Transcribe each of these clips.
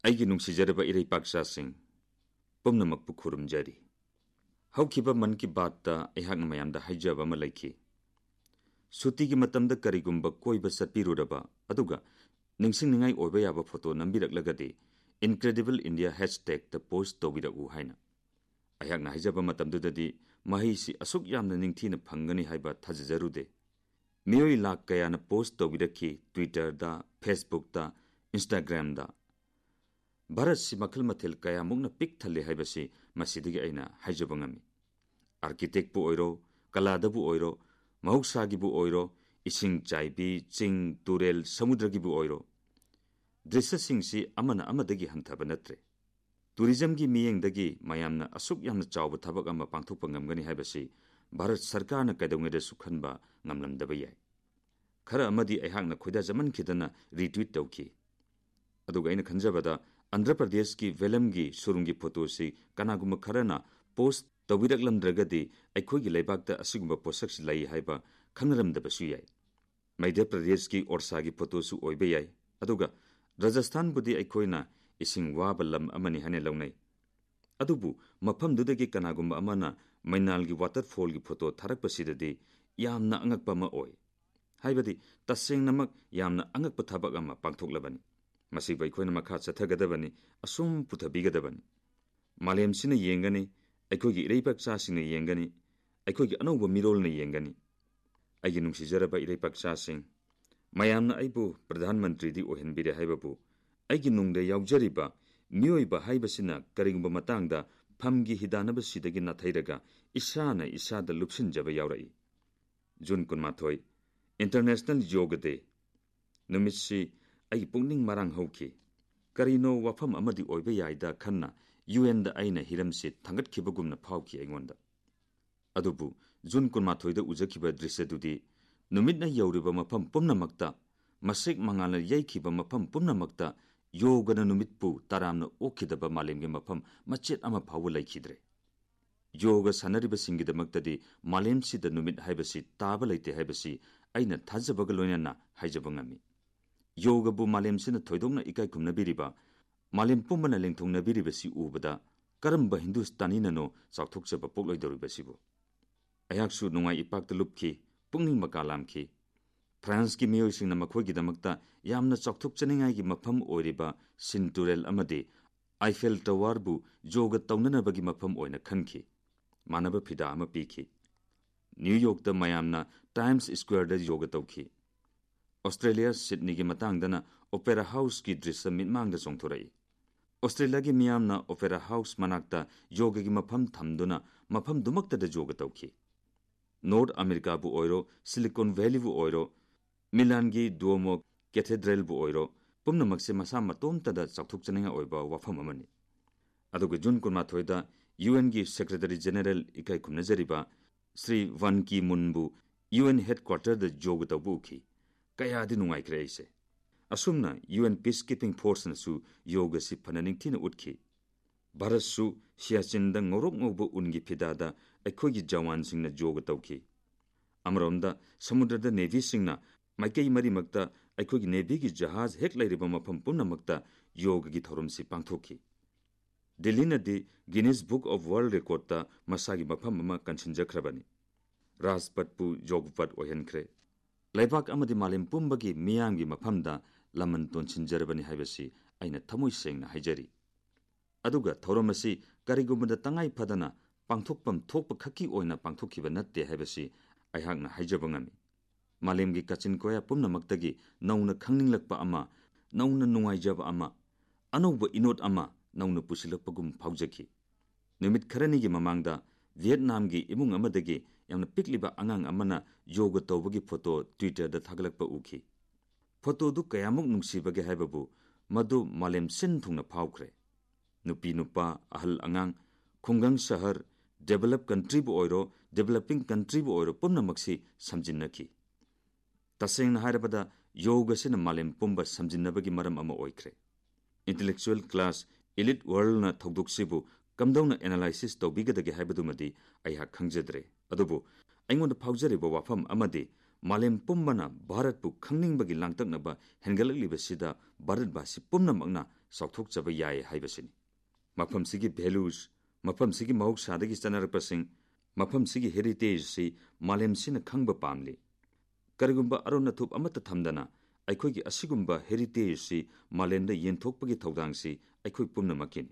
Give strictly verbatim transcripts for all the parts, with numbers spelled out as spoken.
ꯑꯩꯒꯤ ꯅꯨꯡꯁꯤꯖꯔꯕ ꯏꯔꯩꯄꯥꯛꯆꯥꯁꯤꯡ ꯄꯨꯝꯅꯃꯛꯄꯨ ꯈꯨꯔꯨꯝꯖꯔꯤ꯫ ꯍꯧꯈꯤꯕ ꯃꯟ ꯀꯤ ꯕꯥꯠꯇ ꯑꯩꯍꯥꯛꯅ ꯃꯌꯥꯝꯗ ꯍꯥꯏꯖꯕ ꯑꯃ ꯂꯩꯈꯤ꯫ ꯁꯨꯇꯤꯒꯤ ꯃꯇꯝꯗ ꯀꯔꯤꯒꯨꯝꯕ ꯀꯣꯏꯕ ꯆꯠꯄꯤꯔꯨꯔꯕ ꯑꯗꯨꯒ ꯅꯤꯡꯁꯤꯡꯅꯤꯡꯉꯥꯏ ꯑꯣꯏꯕ ꯌꯥꯕ ꯐꯣꯇꯣ ꯅꯝꯕꯤꯔꯛꯂꯒꯗꯤ ꯏꯟꯀ꯭ꯔꯦꯗꯤꯕꯜ ꯏꯟꯗꯤꯌꯥ ꯍꯦꯁꯇꯦꯒꯇ ꯄꯣꯁꯠ ꯇꯧꯕꯤꯔꯛꯎ ꯍꯥꯏꯅ꯫ ꯑꯩꯍꯥꯛꯅ ꯍꯥꯏꯖꯕ ꯃꯇꯝꯗꯨꯗꯗꯤ ꯃꯍꯩꯁꯤ ꯑꯁꯨꯛ ꯌꯥꯝꯅ ꯅꯤꯡꯊꯤꯅ ꯐꯪꯒꯅꯤ ꯍꯥꯏꯕ ꯊꯥꯖꯖꯔꯨꯗꯦ꯫ ꯃꯤꯑꯣꯏ ꯂꯥꯛ ꯀꯌꯥꯅ ꯄꯣꯁꯠ ꯇꯧꯕꯤꯔꯛꯈꯤ ꯇ꯭ꯋꯤꯇꯔꯗ, ꯐꯦꯁꯕꯨꯛꯇ, ꯏꯟꯁꯇꯥꯒ꯭ꯔꯥꯝꯗ꯫ ꯚꯥꯔꯠꯁꯤ ꯃꯈꯜ ꯃꯊꯦꯜ ꯀꯌꯥꯃꯨꯛꯅ ꯄꯤꯛ ꯊꯜꯂꯦ ꯍꯥꯏꯕꯁꯤ ꯃꯁꯤꯗꯒꯤ ꯑꯩꯅ ꯍꯥꯏꯖꯕ ꯉꯝꯃꯤ꯫ ꯑꯥꯔꯀꯤꯇꯦꯛꯄꯨ ꯑꯣꯏꯔꯣ, ꯀꯂꯥꯗꯕꯨ ꯑꯣꯏꯔꯣ, ꯃꯍꯧꯁꯥꯒꯤꯕꯨ ꯑꯣꯏꯔꯣ, ꯏꯁꯤꯡ ꯆꯥꯏꯕꯤ, ꯆꯤꯡ, ꯇꯨꯔꯦꯜ, ꯁꯃꯨꯗ꯭ꯔꯒꯤꯕꯨ ꯑꯣꯏꯔꯣ, ꯗ꯭ꯔꯤꯁ꯭ꯌꯁꯤꯡꯁꯤ ꯑꯃꯅ ꯑꯃꯗꯒꯤ ꯍꯟꯊꯕ ꯅꯠꯇ꯭ꯔꯦ꯫ ꯇꯨꯔꯤꯖꯝꯒꯤ ꯃꯤꯠꯌꯦꯡꯗꯒꯤ ꯃꯌꯥꯝꯅ ꯑꯁꯨꯛ ꯌꯥꯝꯅ ꯆꯥꯎꯕ ꯊꯕꯛ ꯑꯃ ꯄꯥꯡꯊꯣꯛꯄ ꯉꯝꯒꯅꯤ ꯍꯥꯏꯕꯁꯤ ꯚꯥꯔꯠ ꯁꯔꯀꯥꯔꯅ ꯀꯩꯗꯧꯉꯩꯗꯁꯨ ꯈꯟꯕ ꯉꯝꯂꯝꯗꯕ ꯌꯥꯏ꯫ ꯈꯔ ꯑꯃꯗꯤ ꯑꯩꯍꯥꯛꯅ ꯈꯣꯏꯗꯥꯖꯃꯟꯈꯤꯗꯅ ꯔꯤꯇ꯭ꯋꯤꯠ ꯇꯧꯈꯤ꯫ ꯑꯗꯨꯒ ꯑꯩꯅ ꯈꯟꯖꯕꯗ ꯑꯟꯙ꯭ꯔ ꯄ꯭ꯔꯗꯦꯁꯀꯤ ꯚꯦꯂꯝꯒꯤ ꯁꯨꯔꯨꯡꯒꯤ ꯐꯣꯇꯣꯁꯤ ꯀꯅꯥꯒꯨꯝꯕ ꯈꯔꯅ ꯄꯣꯁꯠ ꯇꯧꯕꯤꯔꯛꯂꯝꯗ꯭ꯔꯒꯗꯤ ꯑꯩꯈꯣꯏꯒꯤ ꯂꯩꯕꯥꯛꯇ ꯑꯁꯤꯒꯨꯝꯕ ꯄꯣꯠꯁꯛꯁꯤ ꯂꯩ ꯍꯥꯏꯕ ꯈꯪꯅꯔꯝꯗꯕꯁꯨ ꯌꯥꯏ꯫ ꯃꯩꯙ꯭ꯌ ꯄ꯭ꯔꯗꯦꯁꯀꯤ ꯑꯣꯔꯁꯥꯒꯤ ꯐꯣꯇꯣꯁꯨ ꯑꯣꯏꯕ ꯌꯥꯏ꯫ ꯑꯗꯨꯒ ꯔꯥꯖꯁꯊꯥꯟꯕꯨꯗꯤ ꯑꯩꯈꯣꯏꯅ ꯏꯁꯤꯡ ꯋꯥꯕ ꯂꯝ ꯑꯃꯅꯤ ꯍꯥꯏꯅ ꯂꯧꯅꯩ꯫ ꯑꯗꯨꯕꯨ ꯃꯐꯝꯗꯨꯗꯒꯤ ꯀꯅꯥꯒꯨꯝꯕ ꯑꯃꯅ ꯃꯩꯅꯥꯜꯒꯤ ꯋꯥꯇꯔꯐꯣꯜꯒꯤ ꯐꯣꯇꯣ ꯊꯥꯔꯛꯄꯁꯤꯗꯗꯤ ꯌꯥꯝꯅ ꯑꯉꯛꯄ ꯑꯃ ꯑꯣꯏ꯫ ꯍꯥꯏꯕꯗꯤ ꯇꯁꯦꯡꯅꯃꯛ ꯌꯥꯝꯅ ꯑꯉꯛꯄ ꯊꯕꯛ ꯑꯃ ꯄꯥꯡꯊꯣꯛꯂꯕꯅꯤ꯫ ꯃꯁꯤꯕꯨ ꯑꯩꯈꯣꯏꯅ ꯃꯈꯥ ꯆꯠꯊꯒꯗꯕꯅꯤ, ꯑꯁꯨꯝ ꯄꯨꯊꯕꯤꯒꯗꯕꯅꯤ꯫ ꯃꯥꯂꯦꯝꯁꯤꯅ ꯌꯦꯡꯒꯅꯤ, ꯑꯩꯈꯣꯏꯒꯤ ꯏꯔꯩꯄꯥꯛꯆꯥꯁꯤꯡꯅ ꯌꯦꯡꯒꯅꯤ, ꯑꯩꯈꯣꯏꯒꯤ ꯑꯅꯧꯕ ꯃꯤꯔꯣꯜꯅ ꯌꯦꯡꯒꯅꯤ꯫ ꯑꯩꯒꯤ ꯅꯨꯡꯁꯤꯖꯔꯕ ꯏꯔꯩꯄꯥꯛꯆꯥꯁꯤꯡ, ꯃꯌꯥꯝꯅ ꯑꯩꯕꯨ ꯄ꯭ꯔꯙꯥꯟ ꯃꯟꯇ꯭ꯔꯤꯗꯤ ꯑꯣꯏꯍꯟꯕꯤꯔꯦ ꯍꯥꯏꯕꯕꯨ ꯑꯩꯒꯤ ꯅꯨꯡꯗ ꯌꯥꯎꯖꯔꯤꯕ ꯃꯤꯑꯣꯏꯕ ꯍꯥꯏꯕꯁꯤꯅ ꯀꯔꯤꯒꯨꯝꯕ ꯃꯇꯥꯡꯗ ꯐꯝꯒꯤ ꯍꯤꯗꯥꯟꯅꯕꯁꯤꯗꯒꯤ ꯅꯥꯊꯩꯔꯒ ꯏꯁꯥꯅ ꯏꯁꯥꯗ ꯂꯨꯞꯁꯤꯟꯖꯕ ꯌꯥꯎꯔꯛꯏ꯫ ꯖꯨꯟ ꯀꯨꯟꯃꯥꯊꯣꯏ ꯏꯟꯇꯔꯅꯦꯁꯅꯦꯜ ꯌꯣꯒ ꯗꯦ ꯅꯨꯃꯤꯠꯁꯤ ꯑꯩꯒꯤ ꯄꯨꯛꯅꯤꯡ ꯃꯔꯥꯡ ꯍꯧꯈꯤ꯫ ꯀꯔꯤꯅꯣ ꯋꯥꯐꯝ ꯑꯃꯗꯤ ꯑꯣꯏꯕ ꯌꯥꯏꯗ ꯈꯟꯅ ꯌꯨ ꯑꯦꯟꯗ ꯑꯩꯅ ꯍꯤꯔꯝꯁꯤ ꯊꯥꯡꯒꯠꯈꯤꯕꯒꯨꯝꯅ ꯐꯥꯎꯈꯤ ꯑꯩꯉꯣꯟꯗ꯫ ꯑꯗꯨꯕꯨ ꯖꯨꯟ ꯀꯨꯟꯃꯥꯊꯣꯏꯗ ꯎꯖꯈꯤꯕ ꯗ꯭ꯔꯤꯁ꯭ꯌꯗꯨꯗꯤ ꯅꯨꯃꯤꯠꯅ ꯌꯧꯔꯤꯕ ꯃꯐꯝ ꯄꯨꯝꯅꯃꯛꯇ, ꯃꯁꯦꯛ ꯃꯉꯥꯜꯅ ꯌꯩꯈꯤꯕ ꯃꯐꯝ ꯄꯨꯝꯅꯃꯛꯇ ꯌꯣꯒꯅ ꯅꯨꯃꯤꯠꯄꯨ ꯇꯔꯥꯝꯅ ꯑꯣꯛꯈꯤꯗꯕ ꯃꯥꯂꯦꯝꯒꯤ ꯃꯐꯝ ꯃꯆꯦꯠ ꯑꯃ ꯐꯥꯎꯕ ꯂꯩꯈꯤꯗ꯭ꯔꯦ꯫ ꯌꯣꯒ ꯁꯥꯟꯅꯔꯤꯕꯁꯤꯡꯒꯤꯗꯃꯛꯇꯗꯤ ꯃꯥꯂꯦꯝꯁꯤꯗ ꯅꯨꯃꯤꯠ ꯍꯥꯏꯕꯁꯤ ꯇꯥꯕ ꯂꯩꯇꯦ ꯍꯥꯏꯕꯁꯤ ꯑꯩꯅ ꯊꯥꯖꯕꯒ ꯂꯣꯏꯅꯅ ꯍꯥꯏꯖꯕ ꯉꯝꯃꯤ꯫ ꯌꯣꯒꯕꯨ ꯃꯥꯂꯦꯝꯁꯤꯅ ꯊꯣꯏꯗꯣꯛꯅ ꯏꯀꯥꯏ ꯈꯨꯝꯅꯕꯤꯔꯤꯕ, ꯃꯥꯂꯦꯝ ꯄꯨꯝꯕꯅ ꯂꯦꯡꯊꯨꯡꯅꯕꯤꯔꯤꯕꯁꯤ ꯎꯕꯗ ꯀꯔꯝꯕ ꯍꯤꯟꯗꯨꯁꯇꯥꯅꯤꯅꯅꯣ ꯆꯥꯎꯊꯣꯛꯆꯕ ꯄꯣꯛꯂꯣꯏꯗꯧꯔꯤꯕꯁꯤꯕꯨ? ꯑꯩꯍꯥꯛꯁꯨ ꯅꯨꯡꯉꯥꯏ ꯏꯄꯥꯛꯇ ꯂꯨꯞꯈꯤ, ꯄꯨꯛꯅꯤꯡ ꯃꯀꯥ ꯂꯥꯝꯈꯤ꯫ ꯐ꯭ꯔꯥꯟꯁꯀꯤ ꯃꯤꯑꯣꯏꯁꯤꯡꯅ ꯃꯈꯣꯏꯒꯤꯗꯃꯛꯇ ꯌꯥꯝꯅ ꯆꯥꯎꯊꯣꯛꯆꯅꯤꯡꯉꯥꯏꯒꯤ ꯃꯐꯝ ꯑꯣꯏꯔꯤꯕ ꯁꯤꯟ ꯇꯨꯔꯦꯜ ꯑꯃꯗꯤ ꯑꯥꯏꯐꯦꯜ ꯇꯋꯥꯔꯕꯨ ꯌꯣꯒ ꯇꯧꯅꯅꯕꯒꯤ ꯃꯐꯝ ꯑꯣꯏꯅ ꯈꯟꯈꯤ꯫ ꯃꯥꯟꯅꯕ ꯐꯤꯗꯥ ꯑꯃ ꯄꯤꯈꯤ꯫ ꯅ꯭ꯌꯨ ꯌꯣꯔꯛꯇ ꯃꯌꯥꯝꯅ ꯇꯥꯏꯝꯁ ꯁ꯭ꯀ꯭ꯋꯦꯔꯗ ꯌꯣꯒ ꯇꯧꯈꯤ꯫ ꯑꯣꯁꯇ꯭ꯔꯦꯂꯤꯌꯥ ꯁꯤꯗꯅꯤꯒꯤ ꯃꯇꯥꯡꯗꯅ ꯑꯣꯄꯦꯔꯥ ꯍꯥꯎꯁꯀꯤ ꯗ꯭ꯔꯤꯁ꯭ꯌ ꯃꯤꯠꯃꯥꯡꯗ ꯆꯣꯡꯊꯣꯔꯛꯏ꯫ ꯑꯣꯁꯇ꯭ꯔꯦꯂꯤꯌꯥꯒꯤ ꯃꯤꯌꯥꯝꯅ ꯑꯣꯄꯦꯔꯥ ꯍꯥꯎꯁ ꯃꯅꯥꯛꯇ ꯌꯣꯒꯒꯤ ꯃꯐꯝ ꯊꯝꯗꯨꯅ ꯃꯐꯝꯗꯨꯃꯛꯇꯗ ꯌꯣꯒ ꯇꯧꯈꯤ꯫ ꯅꯣꯔꯊ ꯑꯃꯦꯔꯤꯀꯥꯕꯨ ꯑꯣꯏꯔꯣ, ꯁꯤꯂꯤꯀꯣꯟ ꯚꯦꯂꯤꯕꯨ ꯑꯣꯏꯔꯣ, ꯃꯤꯂꯥꯟꯒꯤ ꯗꯨꯑꯣꯃꯣ ꯀꯦꯊꯦꯗ꯭ꯔꯦꯜꯕꯨ ꯑꯣꯏꯔꯣ, ꯄꯨꯝꯅꯃꯛꯁꯦ ꯃꯁꯥ ꯃꯇꯣꯝꯇꯗ ꯆꯥꯎꯊꯣꯛꯆꯅꯤꯡꯉꯥꯏ ꯑꯣꯏꯕ ꯋꯥꯐꯝ ꯑꯃꯅꯤ꯫ ꯑꯗꯨꯒ ꯖꯨꯟ ꯀꯨꯟꯃꯥꯊꯣꯏꯗ ꯌꯨ ꯑꯦꯟꯒꯤ ꯁꯦꯀ꯭ꯔꯦꯇꯔꯤ ꯖꯦꯅꯔꯦꯜ ꯏꯀꯥꯏ ꯈꯨꯝꯅꯖꯔꯤꯕ ꯁ꯭ꯔꯤ ꯕꯥꯟ ꯀꯤ ꯃꯨꯟꯕꯨ ꯌꯨ ꯑꯦꯟ ꯍꯦꯗꯀ꯭ꯋꯥꯔꯇꯔꯗ ꯌꯣꯒ ꯇꯧꯕ ꯎꯈꯤ꯫ ꯀꯌꯥꯗꯤ ꯅꯨꯡꯉꯥꯏꯈ꯭ꯔꯦ ꯑꯩꯁꯦ꯫ ꯑꯁꯨꯝꯅ ꯌꯨ ꯑꯦꯟ ꯄꯤꯁ ꯀꯤꯄꯤꯡ ꯐꯣꯔꯁꯅꯁꯨ ꯌꯣꯒꯁꯤ ꯐꯅ ꯅꯤꯡꯊꯤꯅ ꯎꯠꯈꯤ꯫ ꯚꯥꯔꯠꯁꯨ ꯁꯤꯌꯥꯆꯤꯟꯗ ꯉꯧꯔꯣꯛ ꯉꯧꯕ ꯎꯟꯒꯤ ꯐꯤꯗꯥꯗ ꯑꯩꯈꯣꯏꯒꯤ ꯖꯋꯥꯟꯁꯤꯡꯅ ꯌꯣꯒ ꯇꯧꯈꯤ꯫ ꯑꯃꯔꯣꯝꯗ ꯁꯃꯨꯗ꯭ꯔꯗ ꯅꯦꯚꯤꯁꯤꯡꯅ ꯃꯥꯏꯀꯩ ꯃꯔꯤꯃꯛꯇ ꯑꯩꯈꯣꯏꯒꯤ ꯅꯦꯚꯤꯒꯤ ꯖꯍꯥꯖ ꯍꯦꯛ ꯂꯩꯔꯤꯕ ꯃꯐꯝ ꯄꯨꯝꯅꯃꯛꯇ ꯌꯣꯒꯒꯤ ꯊꯧꯔꯝꯁꯤ ꯄꯥꯡꯊꯣꯛꯈꯤ꯫ ꯗꯤꯜꯂꯤꯅꯗꯤ ꯒꯤꯅꯤꯁ ꯕꯨꯛ ꯑꯣꯐ ꯋꯥꯔꯜꯗ ꯔꯦꯀꯣꯔꯗꯇ ꯃꯁꯥꯒꯤ ꯃꯐꯝ ꯑꯃ ꯀꯟꯁꯤꯟꯖꯈ꯭ꯔꯕꯅꯤ꯫ ꯔꯥꯖꯄꯊꯄꯨ ꯌꯣꯒꯄꯠ ꯑꯣꯏꯍꯟꯈ꯭ꯔꯦ꯫ ꯂꯩꯕꯥꯛ ꯑꯃꯗꯤ ꯃꯥꯂꯦꯝ ꯄꯨꯝꯕꯒꯤ ꯃꯤꯌꯥꯝꯒꯤ ꯃꯐꯝꯗ ꯂꯃꯟ ꯇꯣꯟꯁꯤꯟꯖꯔꯕꯅꯤ ꯍꯥꯏꯕꯁꯤ ꯑꯩꯅ ꯊꯃꯣꯏ ꯁꯦꯡꯅ ꯍꯥꯏꯖꯔꯤ꯫ ꯑꯗꯨꯒ ꯊꯧꯔꯝ ꯑꯁꯤ ꯀꯔꯤꯒꯨꯝꯕꯗ ꯇꯉꯥꯏ ꯐꯗꯅ ꯄꯥꯡꯊꯣꯛꯐꯝ ꯊꯣꯛꯄ ꯈꯛꯀꯤ ꯑꯣꯏꯅ ꯄꯥꯡꯊꯣꯛꯈꯤꯕ ꯅꯠꯇꯦ ꯍꯥꯏꯕꯁꯤ ꯑꯩꯍꯥꯛꯅ ꯍꯥꯏꯖꯕ ꯉꯝꯃꯤ꯫ ꯃꯥꯂꯦꯝꯒꯤ ꯀꯥꯆꯤꯟ ꯀꯣꯌꯥ ꯄꯨꯝꯅꯃꯛꯇꯒꯤ ꯅꯧꯅ ꯈꯪꯅꯤꯡꯂꯛꯄ ꯑꯃ, ꯅꯧꯅ ꯅꯨꯡꯉꯥꯏꯖꯕ ꯑꯃ, ꯑꯅꯧꯕ ꯏꯅꯣꯠ ꯑꯃ ꯅꯧꯅ ꯄꯨꯁꯤꯜꯂꯛꯄꯒꯨꯝ ꯐꯥꯎꯖꯈꯤ꯫ ꯅꯨꯃꯤꯠ ꯈꯔꯅꯤꯒꯤ ꯃꯃꯥꯡꯗ ꯚꯤꯌꯦꯠꯅꯥꯝꯒꯤ ꯏꯃꯨꯡ ꯑꯃꯗꯒꯤ ꯌꯥꯝꯅ ꯄꯤꯛꯂꯤꯕ ꯑꯉꯥꯡ ꯑꯃꯅ ꯌꯣꯒ ꯇꯧꯕꯒꯤ ꯐꯣꯇꯣ ꯇ꯭ꯋꯤꯇꯔꯗ ꯊꯥꯒꯠꯂꯛꯄ ꯎꯈꯤ꯫ ꯐꯣꯇꯣꯗꯨ ꯀꯌꯥꯃꯨꯛ ꯅꯨꯡꯁꯤꯕꯒꯦ ꯍꯥꯏꯕꯕꯨ ꯃꯗꯨ ꯃꯥꯂꯦꯝ ꯁꯤꯟ ꯊꯨꯡꯅ ꯐꯥꯎꯈ꯭ꯔꯦ꯫ ꯅꯨꯄꯤ ꯅꯨꯄꯥ, ꯑꯍꯜ ꯑꯉꯥꯡ, ꯈꯨꯡꯒꯪ ꯁꯍꯔ, ꯗꯦꯚꯦꯂꯞ ꯀꯟꯇ꯭ꯔꯤꯕꯨ ꯑꯣꯏꯔꯣ, ꯗꯦꯚꯦꯂꯞꯄꯤꯡ ꯀꯟꯇ꯭ꯔꯤꯕꯨ ꯑꯣꯏꯔꯣ, ꯄꯨꯝꯅꯃꯛꯁꯤ ꯁꯝꯖꯤꯟꯅꯈꯤ꯫ ꯇꯁꯦꯡꯅ ꯍꯥꯏꯔꯕꯗ ꯌꯣꯒꯁꯤꯅ ꯃꯥꯂꯦꯝ ꯄꯨꯝꯕ ꯁꯝꯖꯤꯟꯅꯕꯒꯤ ꯃꯔꯝ ꯑꯃ ꯑꯣꯏꯈ꯭ꯔꯦ꯫ ꯏꯟꯇꯦꯂꯦꯛꯆꯨꯑꯦꯜ ꯀ꯭ꯂꯥꯁ, ꯏꯂꯤꯠ ꯋꯥꯔꯜꯗꯅ ꯊꯧꯗꯣꯛꯁꯤꯕꯨ ꯀꯝꯗꯧꯅ ꯑꯦꯅꯥꯂꯥꯏꯁꯤꯁ ꯇꯧꯕꯤꯒꯗꯒꯦ ꯍꯥꯏꯕꯗꯨꯃꯗꯤ ꯑꯩꯍꯥꯛ ꯈꯪꯖꯗ꯭ꯔꯦ꯫ ꯑꯗꯨꯕꯨ ꯑꯩꯉꯣꯟꯗ ꯐꯥꯎꯖꯔꯤꯕ ꯋꯥꯐꯝ ꯑꯃꯗꯤ ꯃꯥꯂꯦꯝ ꯄꯨꯝꯕꯅ ꯚꯥꯔꯠꯄꯨ ꯈꯪꯅꯤꯡꯕꯒꯤ ꯂꯥꯡꯇꯛꯅꯕ ꯍꯦꯟꯒꯠꯂꯛꯂꯤꯕꯁꯤꯗ ꯚꯥꯔꯠꯕꯥꯁꯤ ꯄꯨꯝꯅꯃꯛꯅ ꯆꯥꯎꯊꯣꯛꯆꯕ ꯌꯥꯏ ꯍꯥꯏꯕꯁꯤꯅꯤ꯫ ꯃꯐꯝꯁꯤꯒꯤ ꯚꯦꯂꯨꯁ, ꯃꯐꯝꯁꯤꯒꯤ ꯃꯍꯧꯁꯥꯗꯒꯤ ꯆꯠꯅꯔꯛꯄꯁꯤꯡ, ꯃꯐꯝꯁꯤꯒꯤ ꯍꯦꯔꯤꯇꯦꯖꯁꯤ ꯃꯥꯂꯦꯝꯁꯤꯅ ꯈꯪꯕ ꯄꯥꯝꯂꯤ꯫ ꯀꯔꯤꯒꯨꯝꯕ ꯑꯔꯣꯟ ꯑꯊꯨꯞ ꯑꯃꯠꯇ ꯊꯝꯗꯅ ꯑꯩꯈꯣꯏꯒꯤ ꯑꯁꯤꯒꯨꯝꯕ ꯍꯦꯔꯤꯇꯦꯖꯁꯤ ꯃꯥꯂꯦꯝꯗ ꯌꯦꯟꯊꯣꯛꯄꯒꯤ ꯊꯧꯗꯥꯡꯁꯤ ꯑꯩꯈꯣꯏ ꯄꯨꯝꯅꯃꯛꯀꯤꯅꯤ꯫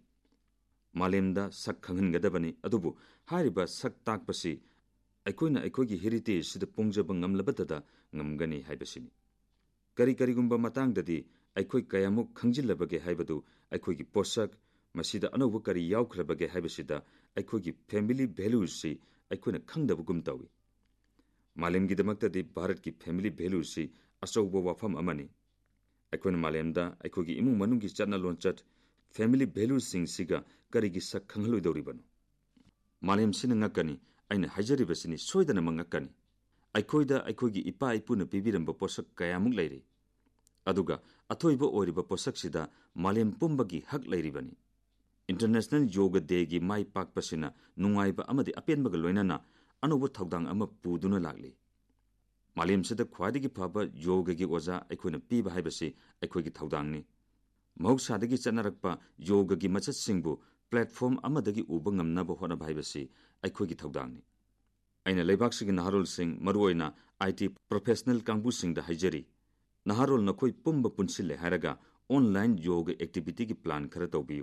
ꯃꯥꯂꯦꯝꯗ ꯁꯛ ꯈꯪꯍꯟꯒꯗꯕꯅꯤ, ꯑꯗꯨꯕꯨ ꯍꯥꯏꯔꯤꯕ ꯁꯛ ꯇꯥꯛꯄꯁꯤ ꯑꯩꯈꯣꯏꯅ ꯑꯩꯈꯣꯏꯒꯤ ꯍꯦꯔꯤꯇꯦꯖꯁꯤꯗ ꯄꯣꯡꯖꯕ ꯉꯝꯂꯕꯇꯗ ꯉꯝꯒꯅꯤ ꯍꯥꯏꯕꯁꯤꯅꯤ꯫ ꯀꯔꯤ ꯀꯔꯤꯒꯨꯝꯕ ꯃꯇꯥꯡꯗꯗꯤ ꯑꯩꯈꯣꯏ ꯀꯌꯥꯃꯨꯛ ꯈꯪꯖꯤꯜꯂꯕꯒꯦ ꯍꯥꯏꯕꯗꯨ ꯑꯩꯈꯣꯏꯒꯤ ꯄꯣꯠꯁꯛ, ꯃꯁꯤꯗ ꯑꯅꯧꯕ ꯀꯔꯤ ꯌꯥꯎꯈ꯭ꯔꯕꯒꯦ ꯍꯥꯏꯕꯁꯤꯗ ꯑꯩꯈꯣꯏꯒꯤ ꯐꯦꯃꯤꯂꯤ ꯚꯦꯂꯨꯁꯤ ꯑꯩꯈꯣꯏꯅ ꯈꯪꯗꯕꯒꯨꯝ ꯇꯧꯏ꯫ ꯃꯥꯂꯦꯝꯒꯤꯗꯃꯛꯇꯗꯤ ꯚꯥꯔꯠꯀꯤ ꯐꯦꯃꯤꯂꯤ ꯚꯦꯂꯨꯁꯤ ꯑꯆꯧꯕ ꯋꯥꯐꯝ ꯑꯃꯅꯤ꯫ ꯑꯩꯈꯣꯏꯅ ꯃꯥꯂꯦꯝꯗ ꯑꯩꯈꯣꯏꯒꯤ ꯏꯃꯨꯡ ꯃꯅꯨꯡꯒꯤ ꯆꯠꯅ ꯂꯣꯟꯆꯠ, ꯐꯦꯃꯤꯂꯤ ꯚꯦꯂꯨꯁꯤꯡꯁꯤꯒ ꯀꯔꯤꯒꯤ ꯁꯛ ꯈꯪꯍꯜꯂꯣꯏꯗꯧꯔꯤꯕꯅꯣ? ꯃꯥꯂꯦꯝꯁꯤꯅ ꯉꯛꯀꯅꯤ, ꯑꯩꯅ ꯍꯥꯏꯖꯔꯤꯕꯁꯤꯅꯤ ꯁꯣꯏꯗꯅꯃꯛ ꯉꯛꯀꯅꯤ꯫ ꯑꯩꯈꯣꯏꯗ ꯑꯩꯈꯣꯏꯒꯤ ꯏꯄꯥ ꯏꯄꯨꯅ ꯄꯤꯕꯤꯔꯝꯕ ꯄꯣꯠꯁꯛ ꯀꯌꯥꯃꯨꯛ ꯂꯩꯔꯤ, ꯑꯗꯨꯒ ꯑꯊꯣꯏꯕ ꯑꯣꯏꯔꯤꯕ ꯄꯣꯠꯁꯛꯁꯤꯗ ꯃꯥꯂꯦꯝ ꯄꯨꯝꯕꯒꯤ ꯍꯛ ꯂꯩꯔꯤꯕꯅꯤ꯫ ꯏꯟꯇꯔꯅꯦꯁꯅꯦꯜ ꯌꯣꯒ ꯗꯦꯒꯤ ꯃꯥꯏ ꯄꯥꯛꯄꯁꯤꯅ ꯅꯨꯡꯉꯥꯏꯕ ꯑꯃꯗꯤ ꯑꯄꯦꯟꯕꯒ ꯂꯣꯏꯅꯅ ꯑꯅꯧꯕ ꯊꯧꯗꯥꯡ ꯑꯃ ꯄꯨꯗꯨꯅ ꯂꯥꯛꯂꯤ꯫ ꯃꯥꯂꯦꯝꯁꯤꯗ ꯈ꯭ꯋꯥꯏꯗꯒꯤ ꯐꯕ ꯌꯣꯒꯒꯤ ꯑꯣꯖꯥ ꯑꯩꯈꯣꯏꯅ ꯄꯤꯕ ꯍꯥꯏꯕꯁꯤ ꯑꯩꯈꯣꯏꯒꯤ ꯊꯧꯗꯥꯡꯅꯤ꯫ ꯃꯍꯧꯁꯥꯗꯒꯤ ꯆꯠꯅꯔꯛꯄ ꯌꯣꯒꯒꯤ ꯃꯆꯠꯁꯤꯡꯕꯨ ꯄ꯭ꯂꯦꯠꯐꯣꯔꯝ ꯑꯃꯗꯒꯤ ꯎꯕ ꯉꯝꯅꯕ ꯍꯣꯠꯅꯕ ꯍꯥꯏꯕꯁꯤ ꯑꯩꯈꯣꯏꯒꯤ ꯊꯧꯗꯥꯡꯅꯤ꯫ ꯑꯩꯅ ꯂꯩꯕꯥꯛꯁꯤꯒꯤ ꯅꯍꯥꯔꯣꯜꯁꯤꯡ, ꯃꯔꯨꯑꯣꯏꯅ ꯑꯥꯏ ꯇꯤ ꯄ꯭ꯔꯣꯐꯦꯁꯅꯦꯜ ꯀꯥꯡꯕꯨꯁꯤꯡꯗ ꯍꯥꯏꯖꯔꯤ, ꯅꯍꯥꯔꯣꯜ ꯅꯈꯣꯏ ꯄꯨꯝꯕ ꯄꯨꯟꯁꯤꯜꯂꯦ ꯍꯥꯏꯔꯒ ꯑꯣꯟꯂꯥꯏꯟ ꯌꯣꯒ ꯑꯦꯛꯇꯤꯚꯤꯇꯤꯒꯤ ꯄ꯭ꯂꯥꯟ ꯈꯔ ꯇꯧꯕꯤꯌꯨ꯫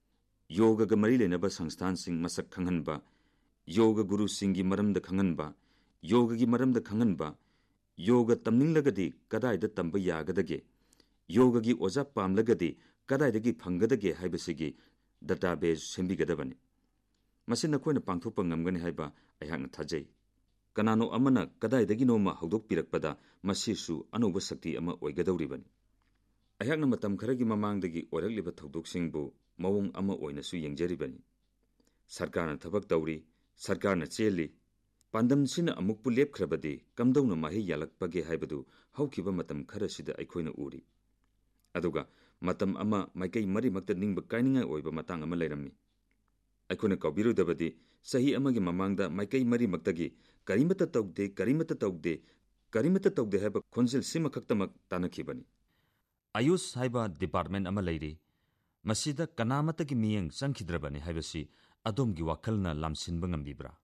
ꯌꯣꯒꯒ ꯃꯔꯤ ꯂꯩꯅꯕ ꯁꯪꯁꯊꯥꯟꯁꯤꯡ ꯃꯁꯛ ꯈꯪꯍꯟꯕ, ꯌꯣꯒ ꯒꯨꯔꯨꯁꯤꯡꯒꯤ ꯃꯔꯝꯗ ꯈꯪꯍꯟꯕ, ꯌꯣꯒꯒꯤ ꯃꯔꯝꯗ ꯈꯪꯍꯟꯕ, ꯌꯣꯒ ꯇꯝꯅꯤꯡꯂꯒꯗꯤ ꯀꯗꯥꯏꯗ ꯇꯝꯕ ꯌꯥꯒꯗꯒꯦ, ꯌꯣꯒꯒꯤ ꯑꯣꯖꯥ ꯄꯥꯝꯂꯒꯗꯤ ꯀꯗꯥꯏꯗꯒꯤ ꯐꯪꯒꯗꯒꯦ ꯍꯥꯏꯕꯁꯤꯒꯤ ꯗꯇꯥꯕꯦꯖ ꯁꯦꯝꯕꯤꯒꯗꯕꯅꯤ꯫ ꯃꯁꯤ ꯅꯈꯣꯏꯅ ꯄꯥꯡꯊꯣꯛꯄ ꯉꯝꯒꯅꯤ ꯍꯥꯏꯕ ꯑꯩꯍꯥꯛꯅ ꯊꯥꯖꯩ꯫ ꯀꯅꯥꯅꯣ ꯑꯃꯅ ꯀꯗꯥꯏꯗꯒꯤꯅꯣꯃ ꯍꯧꯗꯣꯛꯄꯤꯔꯛꯄꯗ ꯃꯁꯤꯁꯨ ꯑꯅꯧꯕ ꯁꯛꯇꯤ ꯑꯃ ꯑꯣꯏꯒꯗꯧꯔꯤꯕꯅꯤ꯫ ꯑꯩꯍꯥꯛꯅ ꯃꯇꯝ ꯈꯔꯒꯤ ꯃꯃꯥꯡꯗꯒꯤ ꯑꯣꯏꯔꯛꯂꯤꯕ ꯊꯧꯗꯣꯛꯁꯤꯡꯕꯨ ꯃꯑꯣꯡ ꯑꯃ ꯑꯣꯏꯅꯁꯨ ꯌꯦꯡꯖꯔꯤꯕꯅꯤ꯫ ꯁꯔꯀꯥꯔꯅ ꯊꯕꯛ ꯇꯧꯔꯤ, ꯁꯔꯀꯥꯔꯅ ꯆꯦꯜꯂꯤ, ꯄꯥꯟꯗꯝꯁꯤꯅ ꯑꯃꯨꯛꯄꯨ ꯂꯦꯞꯈ꯭ꯔꯕꯗꯤ ꯀꯝꯗꯧꯅ ꯃꯍꯩ ꯌꯥꯜꯂꯛꯄꯒꯦ ꯍꯥꯏꯕꯗꯨ ꯍꯧꯈꯤꯕ ꯃꯇꯝ ꯈꯔꯁꯤꯗ ꯑꯩꯈꯣꯏꯅ ꯎꯔꯤ꯫ ꯑꯗꯨꯒ ꯃꯇꯝ ꯑꯃ ꯃꯥꯏꯀꯩ ꯃꯔꯤꯃꯛꯇ ꯅꯤꯡꯕ ꯀꯥꯏꯅꯤꯡꯉꯥꯏ ꯑꯣꯏꯕ ꯃꯇꯥꯡ ꯑꯃ ꯂꯩꯔꯝꯃꯤ꯫ ꯑꯩꯈꯣꯏꯅ ꯀꯥꯎꯕꯤꯔꯣꯏꯗꯕꯗꯤ ꯆꯍꯤ ꯑꯃꯒꯤ ꯃꯃꯥꯡꯗ ꯃꯥꯏꯀꯩ ꯃꯔꯤꯃꯛꯇꯒꯤ ꯀꯔꯤꯃꯠꯇ ꯇꯧꯗꯦ, ꯀꯔꯤꯃꯠꯇ ꯇꯧꯗꯦ, ꯀꯔꯤꯃꯠꯇ ꯇꯧꯗꯦ ꯍꯥꯏꯕ ꯈꯣꯟꯖꯦꯜ ꯁꯤꯃꯈꯛꯇꯃꯛ ꯇꯥꯟꯅꯈꯤꯕꯅꯤ꯫ ꯑꯌꯨꯁ ꯍꯥꯏꯕ ꯗꯤꯄꯥꯔꯠꯃꯦꯟꯠ ꯑꯃ ꯂꯩꯔꯤ, ꯃꯁꯤꯗ ꯀꯅꯥꯃꯠꯇꯒꯤ ꯃꯤꯠꯌꯦꯡ ꯆꯪꯈꯤꯗ꯭ꯔꯕꯅꯤ ꯍꯥꯏꯕꯁꯤ ꯑꯗꯣꯝꯒꯤ ꯋꯥꯈꯜꯅ ꯂꯥꯝꯁꯤꯟꯕ ꯉꯝꯕꯤꯕ꯭ꯔꯥ?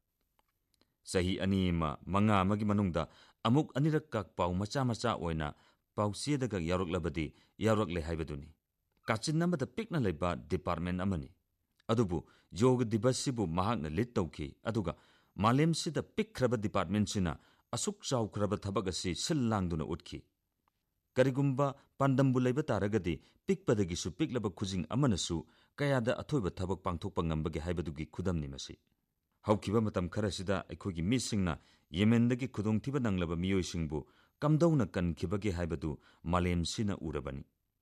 ꯆꯍꯤ ꯑꯅꯤ ꯑꯃ ꯃꯉꯥ ꯑꯃꯒꯤ ꯃꯅꯨꯡꯗ ꯑꯃꯨꯛ ꯑꯅꯤꯔꯛꯀ ꯄꯥꯎ ꯃꯆꯥ ꯃꯆꯥ ꯑꯣꯏꯅ ꯄꯥꯎꯆꯦꯗꯒ ꯌꯥꯎꯔꯛꯂꯕꯗꯤ ꯌꯥꯎꯔꯛꯂꯦ ꯍꯥꯏꯕꯗꯨꯅꯤ꯫ ꯀꯥꯆꯤꯟ ꯑꯃꯗ ꯄꯤꯛꯅ ꯂꯩꯕ ꯗꯤꯄꯥꯔꯠꯃꯦꯟꯠ ꯑꯃꯅꯤ, ꯑꯗꯨꯕꯨ ꯌꯣꯒ ꯗꯤꯕꯁꯁꯤꯕꯨ ꯃꯍꯥꯛꯅ ꯂꯤꯗ ꯇꯧꯈꯤ, ꯑꯗꯨꯒ ꯃꯥꯂꯦꯝꯁꯤꯗ ꯄꯤꯛꯈ꯭ꯔꯕ ꯗꯤꯄꯥꯔꯠꯃꯦꯟꯠꯁꯤꯅ ꯑꯁꯨꯛ ꯆꯥꯎꯈ꯭ꯔꯕ ꯊꯕꯛ ꯑꯁꯤ ꯁꯤꯜ ꯂꯥꯡꯗꯨꯅ ꯎꯠꯈꯤ꯫ ꯀꯔꯤꯒꯨꯝꯕ ꯄꯥꯟꯗꯝꯕꯨ ꯂꯩꯕ ꯇꯥꯔꯒꯗꯤ ꯄꯤꯛꯄꯗꯒꯤꯁꯨ ꯄꯤꯛꯂꯕ ꯈꯨꯖꯤꯡ ꯑꯃꯅꯁꯨ ꯀꯌꯥꯗ ꯑꯊꯣꯏꯕ ꯊꯕꯛ ꯄꯥꯡꯊꯣꯛꯄ ꯉꯝꯕꯒꯦ ꯍꯥꯏꯕꯗꯨꯒꯤ ꯈꯨꯗꯝꯅꯤ ꯃꯁꯤ꯫ ꯍꯧꯈꯤꯕ ꯃꯇꯝ ꯈꯔꯁꯤꯗ ꯑꯩꯈꯣꯏꯒꯤ ꯃꯤꯁꯤꯡꯅ ꯌꯦꯃꯦꯟꯗꯒꯤ ꯈꯨꯗꯣꯡꯊꯤꯕ ꯅꯪꯂꯕ ꯃꯤꯑꯣꯏꯁꯤꯡꯕꯨ ꯀꯝꯗꯧꯅ ꯀꯟꯈꯤꯕꯒꯦ ꯍꯥꯏꯕꯗꯨ ꯃꯥꯂꯦꯝꯁꯤꯅ ꯎꯔꯕꯅꯤ꯫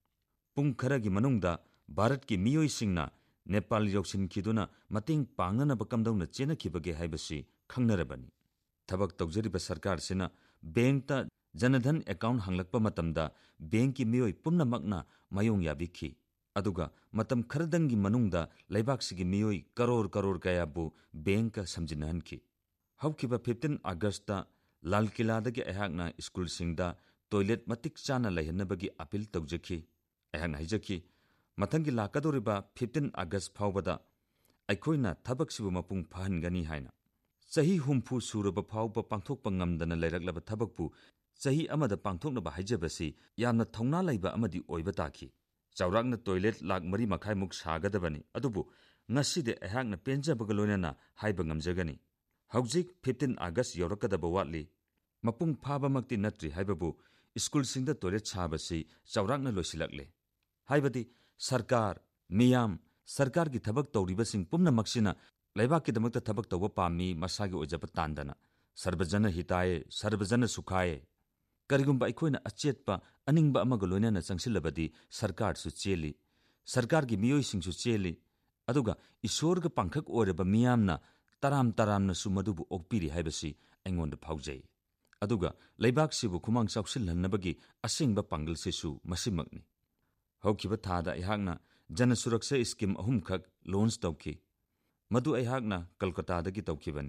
ꯄꯨꯡ ꯈꯔꯒꯤ ꯃꯅꯨꯡꯗ ꯚꯥꯔꯠꯀꯤ ꯃꯤꯑꯣꯏꯁꯤꯡꯅ ꯅꯦꯄꯥꯜ ꯌꯧꯁꯤꯟꯈꯤꯗꯨꯅ ꯃꯇꯦꯡ ꯄꯥꯡꯅꯅꯕ ꯀꯝꯗꯧꯅ ꯆꯦꯟꯅꯈꯤꯕꯒꯦ ꯍꯥꯏꯕꯁꯤ ꯈꯪꯅꯔꯕꯅꯤ꯫ ꯊꯕꯛ ꯇꯧꯖꯔꯤꯕ ꯁꯔꯀꯥꯔꯁꯤꯅ ꯕꯦꯡꯛꯇ ꯖꯅꯙꯟ ꯑꯦꯀꯥꯎꯟꯠ ꯍꯥꯡꯂꯛꯄ ꯃꯇꯝꯗ ꯕꯦꯡꯛꯀꯤ ꯃꯤꯑꯣꯏ ꯄꯨꯝꯅꯃꯛꯅ ꯃꯥꯌꯣꯡ ꯌꯥꯕꯤꯈꯤ, ꯑꯗꯨꯒ ꯃꯇꯝ ꯈꯔꯗꯪꯒꯤ ꯃꯅꯨꯡꯗ ꯂꯩꯕꯥꯛꯁꯤꯒꯤ ꯃꯤꯑꯣꯏ ꯀꯔꯣꯔ ꯀꯔꯣꯔ ꯀꯌꯥꯕꯨ ꯕꯦꯡꯛꯀ ꯁꯝꯖꯤꯟꯅꯍꯟꯈꯤ꯫ ꯍꯧꯈꯤꯕ ꯐꯤꯐꯇꯤꯟ ꯑꯥꯒꯁꯠꯇ ꯂꯥꯜ ꯀꯤꯂꯥꯗꯒꯤ ꯑꯩꯍꯥꯛꯅ ꯁ꯭ꯀꯨꯜꯁꯤꯡꯗ ꯇꯣꯏꯂꯦꯠ ꯃꯇꯤꯛ ꯆꯥꯅ ꯂꯩꯍꯟꯅꯕꯒꯤ ꯑꯄꯤꯜ ꯇꯧꯖꯈꯤ꯫ ꯑꯩꯍꯥꯛꯅ ꯍꯥꯏꯖꯈꯤ, ꯃꯊꯪꯒꯤ ꯂꯥꯛꯀꯗꯧꯔꯤꯕ ꯐꯤꯐꯇꯤꯟ ꯑꯥꯒꯁꯠ ꯐꯥꯎꯕꯗ ꯑꯩꯈꯣꯏꯅ ꯊꯕꯛꯁꯤꯕꯨ ꯃꯄꯨꯡ ꯐꯥꯍꯟꯒꯅꯤ ꯍꯥꯏꯅ꯫ ꯆꯍꯤ ꯍꯨꯝꯐꯨ ꯁꯨꯔꯕ ꯐꯥꯎꯕ ꯄꯥꯡꯊꯣꯛꯄ ꯉꯝꯗꯅ ꯂꯩꯔꯛꯂꯕ ꯊꯕꯛꯄꯨ ꯆꯍꯤ ꯑꯃꯗ ꯄꯥꯡꯊꯣꯛꯅꯕ ꯍꯥꯏꯖꯕꯁꯤ ꯌꯥꯝꯅ ꯊꯧꯅꯥ ꯂꯩꯕ ꯑꯃꯗꯤ ꯑꯣꯏꯕ ꯇꯥꯈꯤ꯫ ꯆꯥꯎꯔꯥꯛꯅ ꯇꯣꯏꯂꯦꯠ ꯂꯥꯛ ꯃꯔꯤ ꯃꯈꯥꯏꯃꯨꯛ ꯁꯥꯒꯗꯕꯅꯤ, ꯑꯗꯨꯕꯨ ꯉꯁꯤꯗꯤ ꯑꯩꯍꯥꯛꯅ ꯄꯦꯟꯖꯕꯒ ꯂꯣꯏꯅꯅ ꯍꯥꯏꯕ ꯉꯝꯖꯒꯅꯤ, ꯍꯧꯖꯤꯛ ꯐꯤꯐꯇꯤꯟ ꯑꯥꯒꯁꯠ ꯌꯧꯔꯛꯀꯗꯕ ꯋꯥꯠꯂꯤ, ꯃꯄꯨꯡ ꯐꯥꯕꯃꯛꯇꯤ ꯅꯠꯇ꯭ꯔꯤ, ꯍꯥꯏꯕꯕꯨ ꯁ꯭ꯀꯨꯜꯁꯤꯡꯗ ꯇꯣꯏꯂꯦꯠ ꯁꯥꯕꯁꯤ ꯆꯥꯎꯔꯥꯛꯅ ꯂꯣꯏꯁꯤꯜꯂꯛꯂꯦ꯫ ꯍꯥꯏꯕꯗꯤ ꯁꯔꯀꯥꯔ, ꯃꯤꯌꯥꯝ, ꯁꯔꯀꯥꯔꯒꯤ ꯊꯕꯛ ꯇꯧꯔꯤꯕꯁꯤꯡ ꯄꯨꯝꯅꯃꯛꯁꯤꯅ ꯂꯩꯕꯥꯛꯀꯤꯗꯃꯛꯇ ꯊꯕꯛ ꯇꯧꯕ ꯄꯥꯝꯃꯤ, ꯃꯁꯥꯒꯤ ꯑꯣꯏꯖꯕ ꯇꯥꯟꯗꯅ꯫ ꯁꯔꯕꯖꯅ ꯍꯤꯇꯥꯌꯦ, ꯁꯔꯕꯖꯅ ꯁꯨꯈꯥꯌꯦ꯫ ꯀꯔꯤꯒꯨꯝꯕ ꯑꯩꯈꯣꯏꯅ ꯑꯆꯦꯠꯄ ꯑꯅꯤꯡꯕ ꯑꯃꯒ ꯂꯣꯏꯅꯅ ꯆꯪꯁꯤꯜꯂꯕꯗꯤ ꯁꯔꯀꯥꯔꯁꯨ ꯆꯦꯜꯂꯤ, ꯁꯔꯀꯥꯔꯒꯤ ꯃꯤꯑꯣꯏꯁꯤꯡꯁꯨ ꯆꯦꯜꯂꯤ, ꯑꯗꯨꯒ ꯏꯁꯣꯔꯒ ꯄꯥꯡꯈꯛ ꯑꯣꯏꯔꯕ ꯃꯤꯌꯥꯝꯅ ꯇꯔꯥꯝ ꯇꯔꯥꯝꯅꯁꯨ ꯃꯗꯨꯕꯨ ꯑꯣꯛꯄꯤꯔꯤ ꯍꯥꯏꯕꯁꯤ ꯑꯩꯉꯣꯟꯗ ꯐꯥꯎꯖꯩ꯫ ꯑꯗꯨꯒ ꯂꯩꯕꯥꯛꯁꯤꯕꯨ ꯈꯨꯃꯥꯡ ꯆꯥꯎꯁꯤꯜꯍꯟꯅꯕꯒꯤ ꯑꯁꯦꯡꯕ ꯄꯥꯡꯒꯜꯁꯤꯁꯨ ꯃꯁꯤꯃꯛꯅꯤ꯫ ꯍꯧꯈꯤꯕ ꯊꯥꯗ ꯑꯩꯍꯥꯛꯅ ꯖꯅ ꯁꯨꯔꯛꯁꯥ ꯁ꯭ꯀꯤꯝ ꯑꯍꯨꯝꯈꯛ ꯂꯣꯟꯆ ꯇꯧꯈꯤ, ꯃꯗꯨ ꯑꯩꯍꯥꯛꯅ ꯀꯜꯀꯇꯥꯗꯒꯤ ꯇꯧꯈꯤꯕꯅꯤ꯫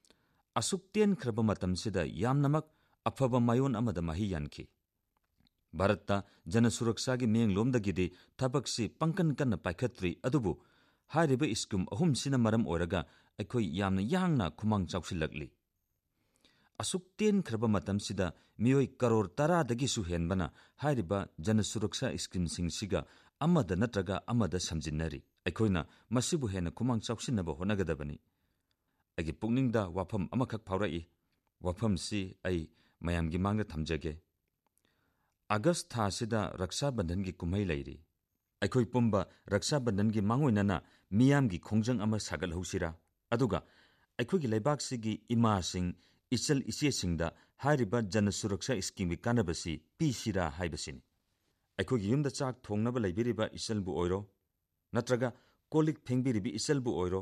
ꯑꯁꯨꯛ ꯇꯦꯟꯈ꯭ꯔꯕ ꯃꯇꯝꯁꯤꯗ ꯌꯥꯝꯅꯃꯛ ꯑꯐꯕ ꯃꯥꯏꯑꯣꯟ ꯑꯃꯗ ꯃꯍꯩ ꯌꯥꯟꯈꯤ꯫ ꯚꯥꯔꯠꯇ ꯖꯅ ꯁꯨꯔꯛꯁꯥꯒꯤ ꯃꯤꯠꯌꯦꯡꯂꯣꯝꯗꯒꯤꯗꯤ ꯊꯕꯛꯁꯤ ꯄꯪꯀꯟ ꯀꯟꯅ ꯄꯥꯏꯈꯠꯇ꯭ꯔꯤ, ꯑꯗꯨꯕꯨ ꯍꯥꯏꯔꯤꯕ ꯁ꯭ꯀꯤꯝ ꯑꯍꯨꯝꯁꯤꯅ ꯃꯔꯝ ꯑꯣꯏꯔꯒ ꯑꯩꯈꯣꯏ ꯌꯥꯝꯅ ꯌꯥꯡꯅ ꯈꯨꯃꯥꯡ ꯆꯥꯎꯁꯤꯜꯂꯛꯂꯤ꯫ ꯑꯁꯨꯛ ꯇꯦꯟꯈ꯭ꯔꯕ ꯃꯇꯝꯁꯤꯗ ꯃꯤꯑꯣꯏ ꯀꯔꯣꯔ ꯇꯔꯥꯗꯒꯤꯁꯨ ꯍꯦꯟꯕꯅ ꯍꯥꯏꯔꯤꯕ ꯖꯅ ꯁꯨꯔꯛꯁꯥ ꯁ꯭ꯀꯤꯝꯁꯤꯡꯁꯤꯒ ꯑꯃꯗ ꯅꯠꯇ꯭ꯔꯒ ꯑꯃꯗ ꯁꯝꯖꯤꯟꯅꯔꯤ꯫ ꯑꯩꯈꯣꯏꯅ ꯃꯁꯤꯕꯨ ꯍꯦꯟꯅ ꯈꯨꯃꯥꯡ ꯆꯥꯎꯁꯤꯟꯅꯕ ꯍꯣꯠꯅꯒꯗꯕꯅꯤ꯫ ꯑꯩꯒꯤ ꯄꯨꯛꯅꯤꯡꯗ ꯋꯥꯐꯝ ꯑꯃꯈꯛ ꯐꯥꯎꯔꯛꯏ꯫ ꯋꯥꯐꯝꯁꯤ ꯑꯩ ꯃꯌꯥꯝꯒꯤ ꯃꯥꯡꯗ ꯊꯝꯖꯒꯦ꯫ ꯑꯥꯒꯁꯠ ꯊꯥꯁꯤꯗ ꯔꯛꯁꯥ ꯕꯟꯙꯟꯒꯤ ꯀꯨꯝꯍꯩ ꯂꯩꯔꯤ꯫ ꯑꯩꯈꯣꯏ ꯄꯨꯝꯕ ꯔꯛꯁꯥ ꯕꯟꯙꯟꯒꯤ ꯃꯥꯡꯑꯣꯏꯅꯅ ꯃꯤꯌꯥꯝꯒꯤ ꯈꯣꯡꯖꯪ ꯑꯃ ꯁꯥꯒꯠꯍꯧꯁꯤꯔꯥ? ꯑꯗꯨꯒ ꯑꯩꯈꯣꯏꯒꯤ ꯂꯩꯕꯥꯛꯁꯤꯒꯤ ꯏꯃꯥꯁꯤꯡ, ꯏꯆꯜ ꯏꯆꯦꯁꯤꯡꯗ ꯍꯥꯏꯔꯤꯕ ꯖꯅ ꯁꯨꯔꯛꯁꯥ ꯁ꯭ꯀꯤꯝꯒꯤ ꯀꯥꯟꯅꯕꯁꯤ ꯄꯤꯁꯤꯔꯥ ꯍꯥꯏꯕꯁꯤꯅꯤ꯫ ꯑꯩꯈꯣꯏꯒꯤ ꯌꯨꯝꯗ ꯆꯥꯛ ꯊꯣꯡꯅꯕ ꯂꯩꯕꯤꯔꯤꯕ ꯏꯆꯜꯕꯨ ꯑꯣꯏꯔꯣ, ꯅꯠꯇ꯭ꯔꯒ ꯀꯣꯜꯂꯤꯛ ꯐꯦꯡꯕꯤꯔꯤꯕ ꯏꯆꯜꯕꯨ ꯑꯣꯏꯔꯣ,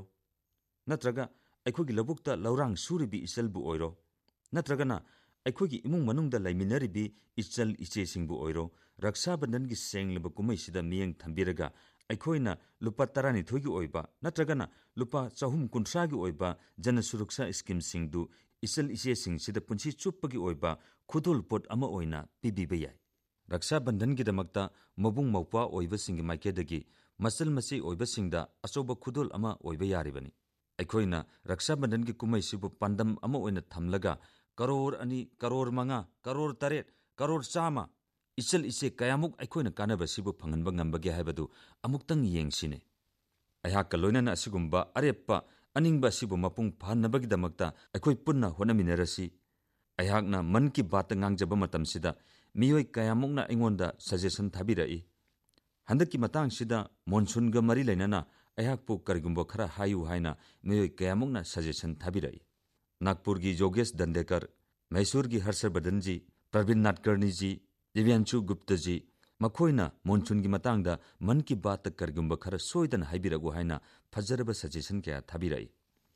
ꯅꯠꯇ꯭ꯔꯒ ꯑꯩꯈꯣꯏꯒꯤ ꯂꯧꯕꯨꯛꯇ ꯂꯧꯔꯥꯡ ꯁꯨꯔꯤꯕꯤ ꯏꯆꯜꯕꯨ ꯑꯣꯏꯔꯣ, ꯅꯠꯇ꯭ꯔꯒꯅ ꯑꯩꯈꯣꯏꯒꯤ ꯏꯃꯨꯡ ꯃꯅꯨꯡꯗ ꯂꯩꯃꯤꯟꯅꯔꯤꯕꯤ ꯏꯆꯜ ꯏꯆꯦꯁꯤꯡꯕꯨ ꯑꯣꯏꯔꯣ, ꯔꯛꯁꯥ ꯕꯟꯙꯟꯒꯤ ꯁꯦꯡꯂꯕ ꯀꯨꯝꯍꯩꯁꯤꯗ ꯃꯤꯠꯌꯦꯡ ꯊꯝꯕꯤꯔꯒ ꯑꯩꯈꯣꯏꯅ ꯂꯨꯄꯥ ꯇꯔꯥꯅꯤꯊꯣꯏꯒꯤ ꯑꯣꯏꯕ ꯅꯠꯇ꯭ꯔꯒꯅ ꯂꯨꯄꯥ ꯆꯍꯨꯝ ꯀꯨꯟꯊ꯭ꯔꯥꯒꯤ ꯑꯣꯏꯕ ꯖꯅ ꯁꯨꯔꯛꯁꯥ ꯁ꯭ꯀꯤꯝꯁꯤꯡꯗꯨ ꯏꯆꯜ ꯏꯆꯦꯁꯤꯡꯁꯤꯗ ꯄꯨꯟꯁꯤ ꯆꯨꯞꯄꯒꯤ ꯑꯣꯏꯕ ꯈꯨꯗꯣꯜꯄꯣꯠ ꯑꯃ ꯑꯣꯏꯅ ꯄꯤꯕꯤꯕ ꯌꯥꯏ꯫ ꯔꯛꯁꯥ ꯕꯟꯙꯟꯒꯤꯗꯃꯛꯇ ꯃꯕꯨꯡ ꯃꯧꯄ꯭ꯋꯥ ꯑꯣꯏꯕꯁꯤꯡꯒꯤ ꯃꯥꯏꯀꯩꯗꯒꯤ ꯃꯆꯜ ꯃꯆꯦ ꯑꯣꯏꯕꯁꯤꯡꯗ ꯑꯆꯧꯕ ꯈꯨꯗꯣꯜ ꯑꯃ ꯑꯣꯏꯕ ꯌꯥꯔꯤꯕꯅꯤ꯫ ꯑꯩꯈꯣꯏꯅ ꯔꯛꯁꯥ ꯕꯟꯙꯟꯒꯤ ꯀꯨꯝꯍꯩꯁꯤꯕꯨ ꯄꯥꯟꯗꯝ ꯑꯃ ꯑꯣꯏꯅ ꯊꯝꯂꯒ ꯀꯔꯣꯔ ꯑꯅꯤ, ꯀꯔꯣꯔ ꯃꯉꯥ, ꯀꯔꯣꯔ ꯇꯔꯦꯠ, ꯀꯔꯣꯔ ꯆꯥꯝꯃ ꯏꯆꯜ ꯏꯆꯦ ꯀꯌꯥꯃꯨꯛ ꯑꯩꯈꯣꯏꯅ ꯀꯥꯟꯅꯕꯁꯤꯕꯨ ꯐꯪꯍꯟꯕ ꯉꯝꯕꯒꯦ ꯍꯥꯏꯕꯗꯨ ꯑꯃꯨꯛꯇꯪ ꯌꯦꯡꯁꯤꯅꯦ꯫ ꯑꯩꯍꯥꯛꯀ ꯂꯣꯏꯅꯅ ꯑꯁꯤꯒꯨꯝꯕ ꯑꯔꯦꯞꯄ ꯑꯅꯤꯡꯕ ꯑꯁꯤꯕꯨ ꯃꯄꯨꯡ ꯐꯥꯍꯟꯅꯕꯒꯤꯗꯃꯛꯇ ꯑꯩꯈꯣꯏ ꯄꯨꯟꯅ ꯍꯣꯠꯅꯃꯤꯟꯅꯔꯁꯤ꯫ ꯑꯩꯍꯥꯛꯅ ꯃꯟ ꯀꯤ ꯕꯥꯠꯇ ꯉꯥꯡꯖꯕ ꯃꯇꯝꯁꯤꯗ ꯃꯤꯑꯣꯏ ꯀꯌꯥꯃꯨꯛꯅ ꯑꯩꯉꯣꯟꯗ ꯁꯖꯦꯁꯟ ꯊꯥꯕꯤꯔꯛꯏ꯫ ꯍꯟꯗꯛꯀꯤ ꯃꯇꯥꯡꯁꯤꯗ ꯃꯣꯟꯁꯨꯟꯒ ꯃꯔꯤ ꯂꯩꯅꯅ ꯑꯩꯍꯥꯛꯄꯨ ꯀꯔꯤꯒꯨꯝꯕ ꯈꯔ ꯍꯥꯏꯌꯨ ꯍꯥꯏꯅ ꯃꯤꯑꯣꯏ ꯀꯌꯥꯃꯨꯛꯅ ꯁꯖꯦꯁꯟ ꯊꯥꯕꯤꯔꯛꯏ꯫ ꯅꯥꯒꯄꯨꯔꯒꯤ ꯌꯣꯒꯦꯁ ꯗꯟꯗꯦꯀꯔ, ꯃꯩꯁꯨꯔꯒꯤ ꯍꯔꯁꯕꯔꯙꯟꯖꯤ, ꯄ꯭ꯔꯕꯤꯟ ꯅꯥꯗꯀꯔꯅꯤꯖꯤ, ꯗꯤꯕ꯭ꯌꯥꯟꯁꯨ ꯒꯨꯞꯇꯖꯤ, ꯃꯈꯣꯏꯅ ꯃꯣꯟꯁꯨꯟꯒꯤ ꯃꯇꯥꯡꯗ ꯃꯟ ꯀꯤ ꯕꯥꯠꯇ ꯀꯔꯤꯒꯨꯝꯕ ꯈꯔ ꯁꯣꯏꯗꯅ ꯍꯥꯏꯕꯤꯔꯛꯎ ꯍꯥꯏꯅ ꯐꯖꯔꯕ ꯁꯖꯦꯁꯟ ꯀꯌꯥ ꯊꯥꯕꯤꯔꯛꯏ꯫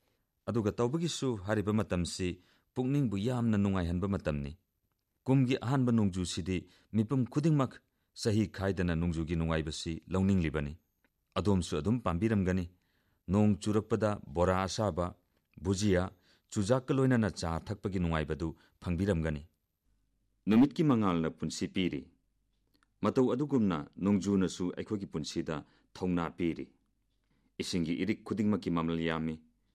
ꯑꯗꯨꯒ ꯇꯧꯕꯒꯤꯁꯨ ꯍꯥꯏꯔꯤꯕ ꯃꯇꯝꯁꯤ ꯄꯨꯛꯅꯤꯡꯕꯨ ꯌꯥꯝꯅ ꯅꯨꯡꯉꯥꯏꯍꯟꯕ ꯃꯇꯝꯅꯤ꯫ ꯀꯨꯝꯒꯤ ꯑꯍꯥꯟꯕ ꯅꯣꯡꯖꯨꯁꯤꯗꯤ ꯃꯤꯄꯨꯝ ꯈꯨꯗꯤꯡꯃꯛ ꯆꯍꯤ ꯈꯥꯏꯗꯅ ꯅꯣꯡꯖꯨꯒꯤ ꯅꯨꯡꯉꯥꯏꯕꯁꯤ ꯂꯧꯅꯤꯡꯂꯤꯕꯅꯤ꯫ ꯑꯗꯣꯝꯁꯨ ꯑꯗꯨꯝ ꯄꯥꯝꯕꯤꯔꯝꯒꯅꯤ꯫ ꯅꯣꯡ ꯆꯨꯔꯛꯄꯗ ꯕꯣꯔꯥ ꯑꯁꯥꯕ, ꯚꯨꯖꯤꯌꯥ, ꯆꯨꯖꯥꯛꯀ ꯂꯣꯏꯅꯅ ꯆꯥ ꯊꯛꯄꯒꯤ ꯅꯨꯡꯉꯥꯏꯕꯗꯨ ꯐꯪꯕꯤꯔꯝꯒꯅꯤ꯫ ꯅꯨꯃꯤꯠꯀꯤ ꯃꯉꯥꯜꯅ ꯄꯨꯟꯁꯤ ꯄꯤꯔꯤ꯫ ꯃꯇꯧ ꯑꯗꯨꯒꯨꯝꯅ ꯅꯣꯡꯖꯨꯅꯁꯨ ꯑꯩꯈꯣꯏꯒꯤ ꯄꯨꯟꯁꯤꯗ ꯊꯧꯅꯥ ꯄꯤꯔꯤ꯫ ꯏꯁꯤꯡꯒꯤ ꯏꯔꯤꯛ ꯈꯨꯗꯤꯡꯃꯛꯀꯤ ꯃꯃꯜ ꯌꯥꯝꯃꯤ꯫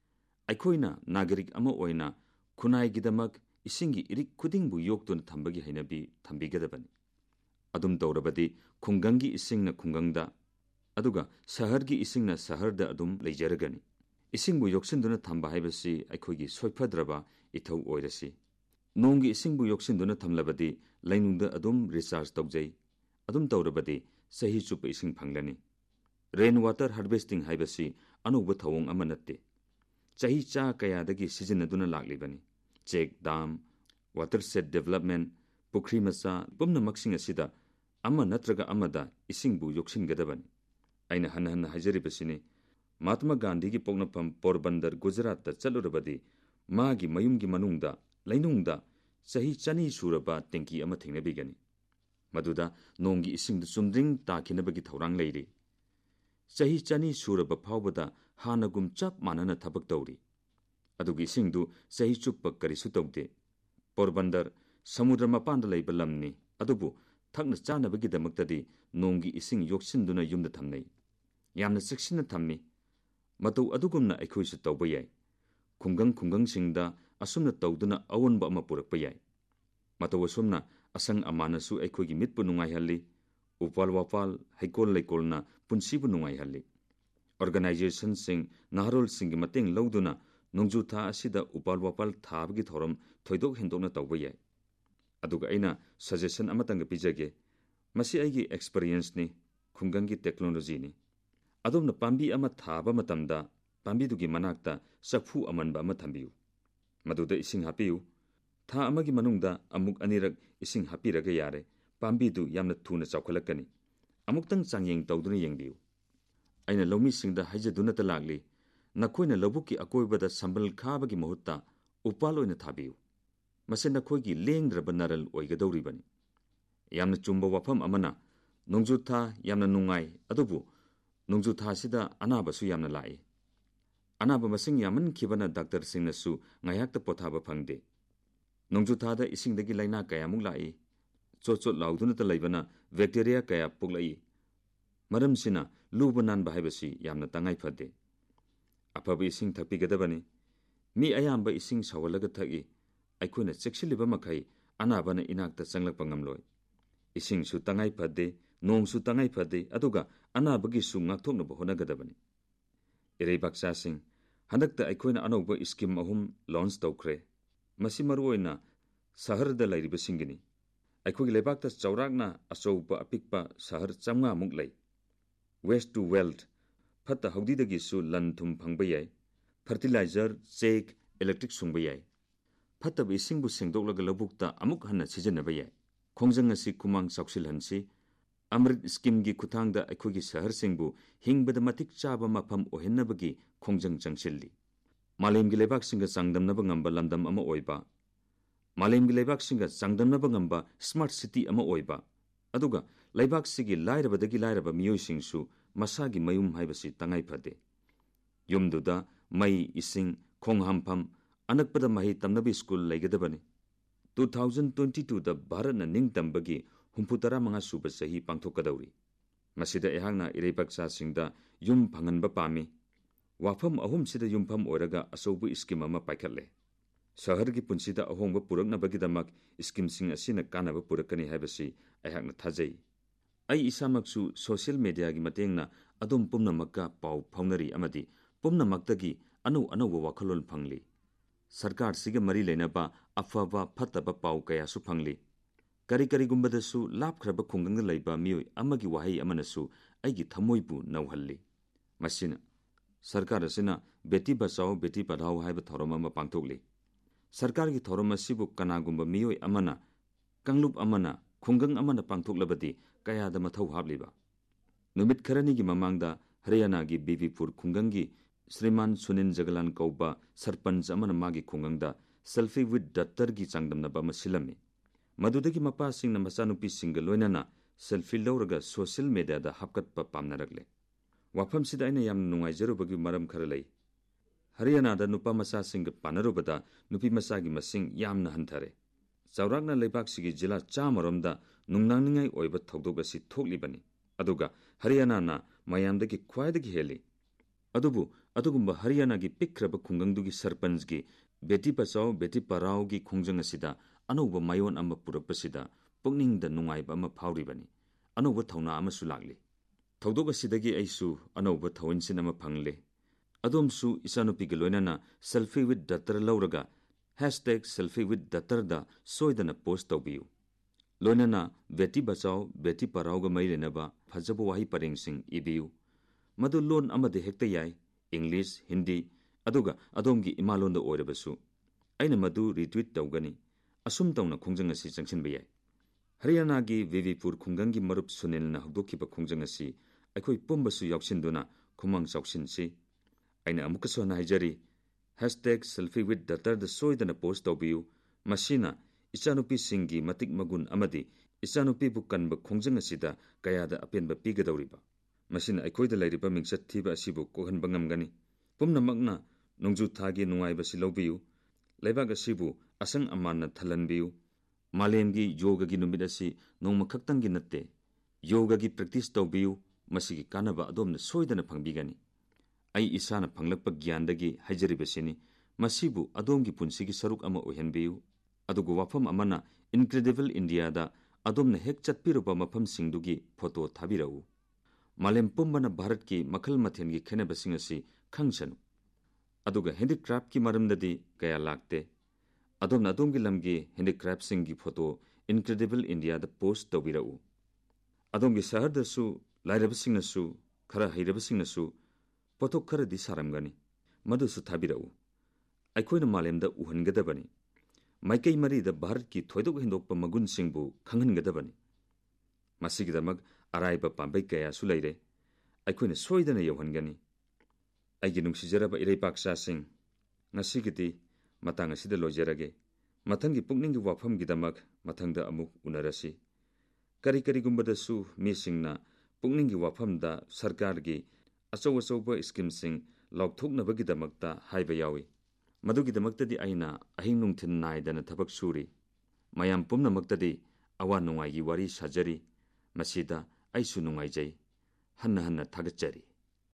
ꯑꯩꯈꯣꯏꯅ ꯅꯥꯒꯔꯤꯛ ꯑꯃ ꯑꯣꯏꯅ ꯈꯨꯟꯅꯥꯏꯒꯤꯗꯃꯛ ꯏꯁꯤꯡꯒꯤ ꯏꯔꯤꯛ ꯈꯨꯗꯤꯡꯕꯨ ꯌꯣꯛꯇꯨꯅ ꯊꯝꯕꯒꯤ ꯍꯩꯅꯕꯤ ꯊꯝꯕꯤꯒꯗꯕꯅꯤ꯫ ꯑꯗꯨꯝ ꯇꯧꯔꯕꯗꯤ ꯈꯨꯡꯒꯪꯒꯤ ꯏꯁꯤꯡꯅ ꯈꯨꯡꯒꯪꯗ, ꯑꯗꯨꯒ ꯁꯍꯔꯒꯤ ꯏꯁꯤꯡꯅ ꯁꯍꯔꯗ ꯑꯗꯨꯝ ꯂꯩꯖꯔꯒꯅꯤ꯫ ꯏꯁꯤꯡꯕꯨ ꯌꯣꯛꯁꯤꯟꯗꯨꯅ ꯊꯝꯕ ꯍꯥꯏꯕꯁꯤ ꯑꯩꯈꯣꯏꯒꯤ ꯁꯣꯏꯐꯗ꯭ꯔꯕ ꯏꯊꯧ ꯑꯣꯏꯔꯁꯤ꯫ ꯅꯣꯡꯒꯤ ꯏꯁꯤꯡꯕꯨ ꯌꯣꯛꯁꯤꯟꯗꯨꯅ ꯊꯝꯂꯕꯗꯤ ꯂꯩꯅꯨꯡꯗ ꯑꯗꯨꯝ ꯔꯤꯆꯥꯔꯖ ꯇꯧꯖꯩ꯫ ꯑꯗꯨꯝ ꯇꯧꯔꯕꯗꯤ ꯆꯍꯤ ꯆꯨꯞꯄ ꯏꯁꯤꯡ ꯐꯪꯂꯅꯤ꯫ ꯔꯦꯟ ꯋꯥꯇꯔ ꯍꯥꯔꯚꯦꯁꯇꯤꯡ ꯍꯥꯏꯕꯁꯤ ꯑꯅꯧꯕ ꯊꯧꯑꯣꯡ ꯑꯃ ꯅꯠꯇꯦ꯫ ꯆꯍꯤ ꯆꯥ ꯀꯌꯥꯗꯒꯤ ꯁꯤꯖꯤꯟꯅꯗꯨꯅ ꯂꯥꯛꯂꯤꯕꯅꯤ꯫ ꯆꯦꯛ ꯗꯥꯝ, ꯋꯥꯇꯔꯁꯦꯠ ꯗꯦꯚꯦꯂꯞꯃꯦꯟ, ꯄꯨꯈ꯭ꯔꯤ ꯃꯆꯥ ꯄꯨꯝꯅꯃꯛꯁꯤꯡ ꯑꯁꯤꯗ ꯑꯃ ꯅꯠꯇ꯭ꯔꯒ ꯑꯃꯗ ꯏꯁꯤꯡꯕꯨ ꯌꯣꯛꯁꯤꯟꯒꯗꯕꯅꯤ꯫ ꯑꯩꯅ ꯍꯟꯅ ꯍꯟꯅ ꯍꯥꯏꯖꯔꯤꯕꯁꯤꯅꯤ, ꯃꯍꯥꯠꯃꯥ ꯒꯥꯟꯙꯤꯒꯤ ꯄꯣꯛꯅꯐꯝ ꯄꯣꯔꯕꯟꯗꯔ ꯒꯨꯖꯔꯥꯠꯇ ꯆꯠꯂꯨꯔꯕꯗꯤ ꯃꯥꯒꯤ ꯃꯌꯨꯝꯒꯤ ꯃꯅꯨꯡꯗ ꯂꯩꯅꯨꯡꯗ ꯆꯍꯤ ꯆꯅꯤ ꯁꯨꯔꯕ ꯇꯦꯡꯀꯤ ꯑꯃ ꯊꯦꯡꯅꯕꯤꯒꯅꯤ꯫ ꯃꯗꯨꯗ ꯅꯣꯡꯒꯤ ꯏꯁꯤꯡꯗꯨ ꯆꯨꯝꯗ꯭ꯔꯤꯡ ꯇꯥꯈꯤꯅꯕꯒꯤ ꯊꯧꯔꯥꯡ ꯂꯩꯔꯤ꯫ ꯆꯍꯤ ꯆꯅꯤ ꯁꯨꯔꯕ ꯐꯥꯎꯕꯗ ꯍꯥꯟꯅꯒꯨꯝ ꯆꯞ ꯃꯥꯟꯅꯅ ꯊꯕꯛ ꯇꯧꯔꯤ꯫ ꯑꯗꯨꯒꯤ ꯏꯁꯤꯡꯗꯨ ꯆꯍꯤ ꯆꯨꯞꯄ ꯀꯔꯤꯁꯨ ꯇꯧꯗꯦ꯫ ꯄꯣꯔꯕꯟꯗꯔ ꯁꯃꯨꯗ꯭ꯔ ꯃꯄꯥꯟꯗ ꯂꯩꯕ ꯂꯝꯅꯤ, ꯑꯗꯨꯕꯨ ꯊꯛꯅ ꯆꯥꯅꯕꯒꯤꯗꯃꯛꯇꯗꯤ ꯅꯣꯡꯒꯤ ꯏꯁꯤꯡ ꯌꯣꯛꯁꯤꯟꯗꯨꯅ ꯌꯨꯝꯗ ꯊꯝꯅꯩ꯫ ꯌꯥꯝꯅ ꯆꯦꯛꯁꯤꯟꯅ ꯊꯝꯃꯤ꯫ ꯃꯇꯧ ꯑꯗꯨꯒꯨꯝꯅ ꯑꯩꯈꯣꯏꯁꯨ ꯇꯧꯕ ꯌꯥꯏ꯫ ꯈꯨꯡꯒꯪ ꯈꯨꯡꯒꯪꯁꯤꯡꯗ ꯑꯁꯨꯝꯅ ꯇꯧꯗꯨꯅ ꯑꯑꯣꯟꯕ ꯑꯃ ꯄꯨꯔꯛꯄ ꯌꯥꯏ꯫ ꯃꯇꯧ ꯑꯁꯨꯝꯅ ꯑꯁꯪ ꯑꯃꯥꯟꯅꯁꯨ ꯑꯩꯈꯣꯏꯒꯤ ꯃꯤꯠꯄꯨ ꯅꯨꯡꯉꯥꯏꯍꯜꯂꯤ꯫ ꯎꯄꯥꯜ ꯋꯥꯄꯥꯜ, ꯍꯩꯀꯣꯜ ꯂꯩꯀꯣꯜꯅ ꯄꯨꯟꯁꯤꯕꯨ ꯅꯨꯡꯉꯥꯏꯍꯜꯂꯤ꯫ ꯑꯣꯔꯒꯅꯥꯏꯖꯦꯁꯟꯁꯤꯡ, ꯅꯍꯥꯔꯣꯜꯁꯤꯡꯒꯤ ꯃꯇꯦꯡ ꯂꯧꯗꯨꯅ ꯅꯣꯡꯖꯨ ꯊꯥ ꯑꯁꯤꯗ ꯎꯄꯥꯜ ꯋꯥꯄꯥꯜ ꯊꯥꯕꯒꯤ ꯊꯧꯔꯝ ꯊꯣꯏꯗꯣꯛ ꯍꯦꯟꯗꯣꯛꯅ ꯇꯧꯕ ꯌꯥꯏ꯫ ꯑꯗꯨꯒ ꯑꯩꯅ ꯁꯖꯦꯁꯟ ꯑꯃꯇꯪꯒ ꯄꯤꯖꯒꯦ꯫ ꯃꯁꯤ ꯑꯩꯒꯤ ꯑꯦꯛꯁꯄꯔꯤꯌꯦꯟꯁꯅꯤ, ꯈꯨꯡꯒꯪꯒꯤ ꯇꯦꯛꯅꯣꯂꯣꯖꯤꯅꯤ꯫ ꯑꯗꯣꯝꯅ ꯄꯥꯝꯕꯤ ꯑꯃ ꯊꯥꯕ ꯃꯇꯝꯗ ꯄꯥꯝꯕꯤꯗꯨꯒꯤ ꯃꯅꯥꯛꯇ ꯆꯐꯨ ꯑꯃꯟꯕ ꯑꯃ ꯊꯝꯕꯤꯌꯨ꯫ ꯃꯗꯨꯗ ꯏꯁꯤꯡ ꯍꯥꯞꯄꯤꯌꯨ꯫ ꯊꯥ ꯑꯃꯒꯤ ꯃꯅꯨꯡꯗ ꯑꯃꯨꯛ ꯑꯅꯤꯔꯛ ꯏꯁꯤꯡ ꯍꯥꯞꯄꯤꯔꯒ ꯌꯥꯔꯦ꯫ ꯄꯥꯝꯕꯤꯗꯨ ꯌꯥꯝꯅ ꯊꯨꯅ ꯆꯥꯎꯈꯠꯂꯛꯀꯅꯤ꯫ ꯑꯃꯨꯛꯇꯪ ꯆꯥꯡꯌꯦꯡ ꯇꯧꯗꯨꯅ ꯌꯦꯡꯕꯤꯌꯨ꯫ ꯑꯩꯅ ꯂꯧꯃꯤꯁꯤꯡꯗ ꯍꯥꯏꯖꯗꯨꯅꯇ ꯂꯥꯛꯂꯤ, ꯅꯈꯣꯏꯅ ꯂꯧꯕꯨꯛꯀꯤ ꯑꯀꯣꯏꯕꯗ ꯁꯝꯕꯜ ꯈꯥꯕꯒꯤ ꯃꯍꯨꯠꯇ ꯎꯄꯥꯜ ꯑꯣꯏꯅ ꯊꯥꯕꯤꯌꯨ꯫ ꯃꯁꯤ ꯅꯈꯣꯏꯒꯤ ꯂꯦꯡꯗ꯭ꯔꯕ ꯅꯔꯜ ꯑꯣꯏꯒꯗꯧꯔꯤꯕꯅꯤ꯫ ꯌꯥꯝꯅ ꯆꯨꯝꯕ ꯋꯥꯐꯝ ꯑꯃꯅ, ꯅꯣꯡꯖꯨꯊꯥ ꯌꯥꯝꯅ ꯅꯨꯡꯉꯥꯏ, ꯑꯗꯨꯕꯨ ꯅꯣꯡꯖꯨꯊꯥꯁꯤꯗ ꯑꯅꯥꯕꯁꯨ ꯌꯥꯝꯅ ꯂꯥꯛꯏ꯫ ꯑꯅꯥꯕ ꯃꯁꯤꯡ ꯌꯥꯝꯃꯟꯈꯤꯕꯅ ꯗꯥꯛꯇꯔꯁꯤꯡꯅꯁꯨ ꯉꯥꯏꯍꯥꯛꯇ ꯄꯣꯊꯥꯕ ꯐꯪꯗꯦ꯫ ꯅꯣꯡꯖꯨꯊꯥꯗ ꯏꯁꯤꯡꯗꯒꯤ ꯂꯥꯏꯅꯥ ꯀꯌꯥꯃꯨꯛ ꯂꯥꯛꯏ꯫ chot chot lauduna ta leibana bacteria kaya puklai maramsina luba nanba haibasi yamna tangai phade aphaba ising thakpigadabani mi ayamba ising sawalaga thagi aikoina chekshiliba makai anabana inakta changlakpa ngamloi ising su tangai phade nong su tangai phade aduga anabagi su ngakthoknaba honagadabani ireibaksa sing handakta aikoina anauba scheme ahum launch tawkhre masi maruoina saharda lairiba singini aikogi lebakta chawrakna achouba apikpa sahar chamnga muk lei west to wealth phata haudidagi su lan thum phangba yai fertilizer check electric sungba yai phata bi singbu sengdoklaga labukta amuk hanna sijanaba yai khongjang asi kumang chawsil hansi amrit scheme gi kuthangda aikogi sahar singbu hingbada matik chaba mafam ohennabagi khongjang changsilli malemgi lebak singa changdamnaba ngamba landam ama oiba malemgi lebak singa changdamnaba ngamba smart city ama oiba aduga leibak sigi lairabadagi lairaba miyoi singsu masagi mayum haibasi tangai phade yumduda mai ising khonghampham anakpada mahi tamnabi school leigadabani twenty twenty-two da bharatna ningtambagi humputara manga suba sahi pangthokadauri masida ehangna ireibaksa singda yum phanganba pami wafam ahum sida yumpham oiraga asobu scheme ama paikhatle sahargi punsida ahongba puraknabagidamak scheme sing asina kanaba purakani haibasi ayhakna thajai ai isamaksu social media gi matengna adum pumnamakka pau phaunari amadi pumnamaktagi anu anu wakhalol phangli sarkar siga mari lenaba afaba phataba pau kaya su phangli kari kari gumbadasu lapkhraba khungang leiba miyoi amagi wahai amanasu aigi thamoibu nauhalli masina sarkar asina beti bachao beti padhao haiba thoroma ma pangthokli sarkar gi thoroma sibu kanagumba miyoi amana kanglup amana khungang amana pangthoklabadi kayada mathau habliba numit kharani gi mamangda haryana gi bibipur khungangi Sriman Sunin Jagalan Kauba Sarpanch amana magi khungangda selfie with daughter gi changdamnaba masilami madudagi mapa singna machanupi singa loinana selfie lawraga social media da hapkatpa pamnaragle wafam sida aina yam nungaijarubagi maram khara lei Haryana da nupa macha singa panarubada nupi macha gi masing yamna hanthare chawrakna leibak sigi jila chamaromda nungnangningai oiba thogdog asi thoklibani aduga Haryana na mayamdagi khwaidagi heli adubu adugumba Haryana gi pikraba khungangdugi sarpanch gi beti bachao beti parao gi khongjang asida anouba mayon ama purakpasida pukningda nungaiba ama phauribani anouba thauna ama sulakli thogdog asidagi aisu anouba thawinsin ama phangle adomsu isanupi gi loinana selfie with daughter lawraga hashtag selfie with daughter da soidana post tawbiu loinana beti bachao beti parao ga mailenaba phajabo wahi parengsing ibiu madu lon amade hekta yai English Hindi aduga adomgi imalonda oirabasu aina madu retweet tawgani asum tawna khongjang asi changsinba yai Haryana gi Vivipur khungangi marup Sunilna hokdokiba khongjang asi aikoi pombasu yauksinduna khumang chawsinsi aina amukaso na haijari hashtag selfie with daughter the soidana post tawbiu masina ichanupi singi matik magun amadi ichanupi bu kanba khongjang asida kayada apenba pigadawriba masina aikoida lairiba mingchat thiba asibu kohanba ngamgani pumnamakna nongju thagi nungaiba silawbiu leibak asibu asang amanna thalanbiu malemgi yoga gi numit asi nongma khaktangi natte yoga gi practice tawbiu masigi kanaba adomna soidana phangbigani ai isana phanglakpa gyandagi haijaribasini masibu adomgi punsigi saruk ama ohenbiu adugu wafam amana incredible India da adomna hek chatpiruba mafam singdugi photo thabirau malem pumbana Bharat ki makhal mathen gi khenabasing asi khangchanu aduga handicraft ki maramdadi kaya lakte adom adom gi lamgi handicraft sing gi photo incredible India da post tawbirau adom gi sahar da su lairabasing nasu khara hairabasing nasu pothok khara di saramgani madu su thabirau aikoina malemda uhangadabani maikai mari da Bharat ki thoidok hindokpa magun singbu khanghangadabani masigidamak araiba pambai kaya su leire aikoina soidana yauhangani aigi nungsijaraba ireipaksa sing ngasigidi matang asida lojarage mathangi pukningi wafam gidamak mathangda amuk unarasi kari kari gumbada su misingna pukningi wafamda sarkar gi achaw achawba scheme sing laukthoknaba gidamakta haiba yawi madugidamakta di aina ahing nungthin naidana thabak suri mayam pumnamaktadi ꯑꯋꯥ ꯅꯨꯡꯉꯥꯏꯒꯤ ꯋꯥꯔꯤ ꯁꯥꯖꯔꯤ, ꯃꯁꯤꯗ ꯑꯩꯁꯨ ꯅꯨꯡꯉꯥꯏꯖꯩ, ꯍꯟꯅ ꯍꯟꯅ ꯊꯥꯒꯠꯆꯔꯤ꯫